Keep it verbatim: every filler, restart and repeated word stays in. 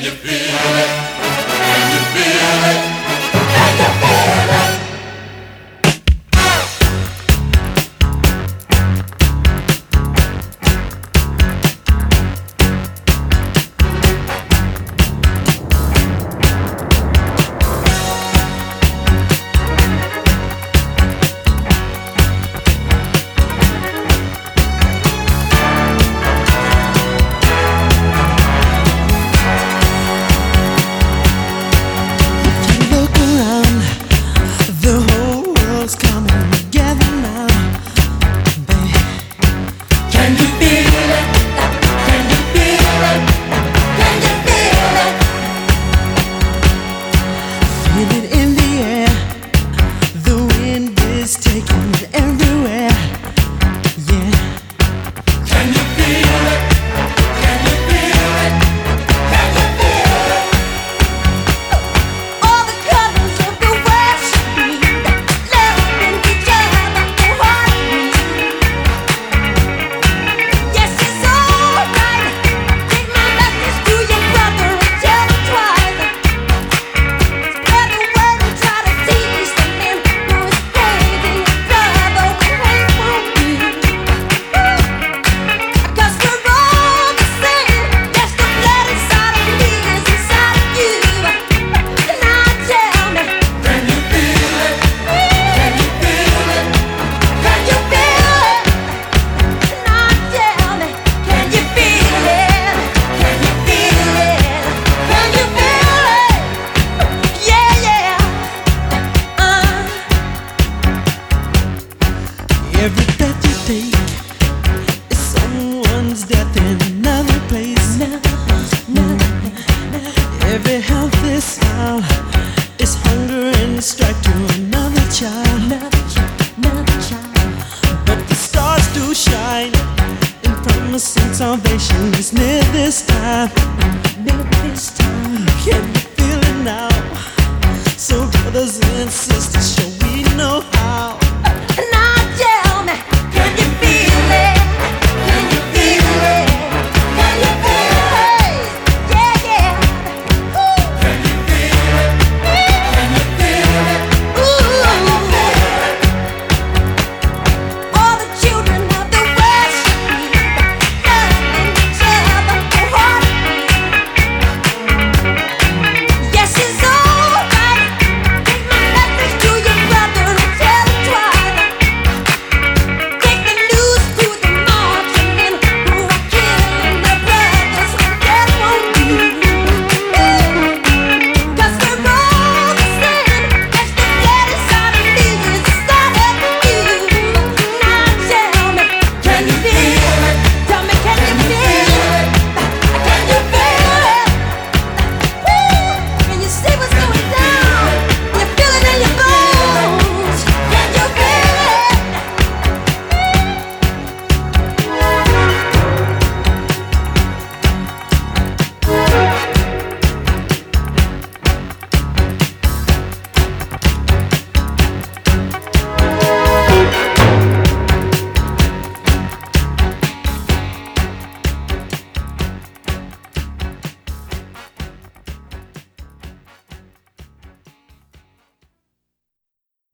you feel it? Can you feel it? Can you feel it? Every breath you take is someone's death in another place. Every healthy smile is hunger and strife to another child. But the stars do shine in promising salvation is near this time. Can you feel it now? So brothers and sisters, shall we know